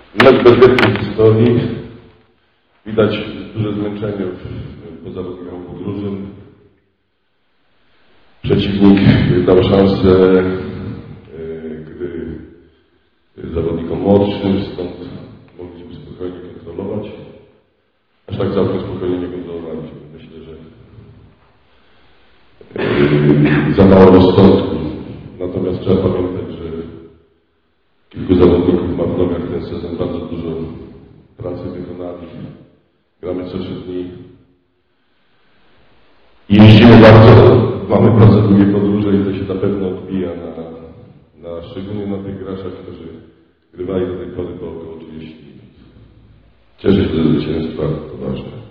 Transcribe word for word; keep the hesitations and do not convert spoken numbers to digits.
Mecz bezwiednej historii. Widać duże zmęczenie po zawodnikom podróży. Przeciwnik dał szansę gry zawodnikom młodszym, stąd mogliśmy spokojnie kontrolować. Aż tak całkiem spokojnie nie kontrolowaliśmy. Myślę, że za mało rozsądku. Natomiast trzeba pamiętać, że kilku zawodników ma w nogach ten sezon, bardzo dużo pracy wykonali. Gramy co trzy dni. Jeździmy bardzo, mamy bardzo długie podróże i to się na pewno odbija na, na szczególnie na tych graczach, którzy grywali do tej pory po około trzydziestu minut. Cieszę się ze zwycięstwa, to ważne.